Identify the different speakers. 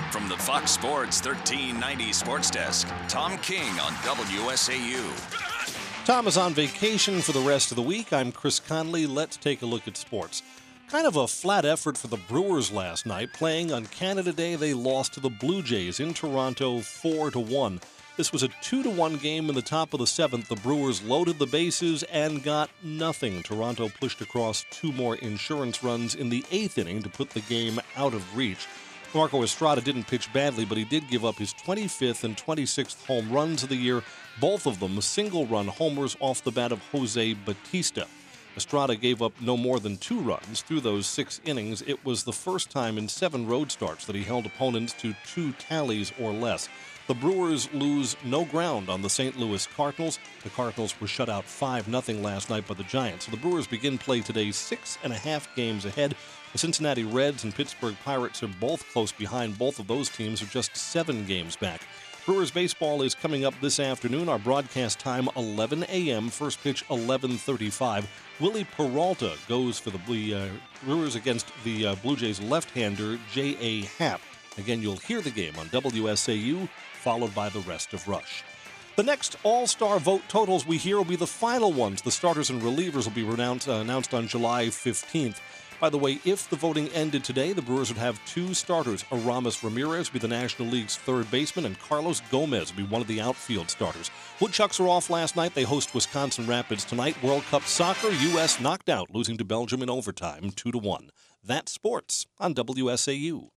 Speaker 1: From the Fox Sports 1390 Sports Desk, Tom King on WSAU.
Speaker 2: Tom is on vacation for the rest of the week. I'm Chris Conley. Let's take a look at sports. Kind of a flat effort for the Brewers last night. Playing on Canada Day, they lost to the Blue Jays in Toronto 4-1. This was a 2-1 game in the top of the seventh. The Brewers loaded the bases and got nothing. Toronto pushed across two more insurance runs in the eighth inning to put the game out of reach. Marco Estrada didn't pitch badly, but he did give up his 25th and 26th home runs of the year, both of them single-run homers off the bat of Jose Bautista. Estrada gave up no more than 2 runs through those 6 innings. It was the first time in 7 road starts that he held opponents to 2 tallies or less. The Brewers lose no ground on the St. Louis Cardinals. The Cardinals were shut out 5-0 last night by the Giants. So the Brewers begin play today 6.5 games ahead. The Cincinnati Reds and Pittsburgh Pirates are both close behind. Both of those teams are just 7 games back. Brewers baseball is coming up this afternoon. Our broadcast time, 11 a.m., first pitch 11:35. Willie Peralta goes for the Brewers against the Blue Jays left-hander J.A. Happ. Again, you'll hear the game on WSAU, followed by the rest of Rush. The next All-Star vote totals we hear will be the final ones. The starters and relievers will be announced on July 15th. By the way, if the voting ended today, the Brewers would have 2 starters. Aramis Ramirez will be the National League's third baseman, and Carlos Gomez will be one of the outfield starters. Woodchucks are off last night. They host Wisconsin Rapids tonight. World Cup soccer, U.S. knocked out, losing to Belgium in overtime 2-1. That's sports on WSAU.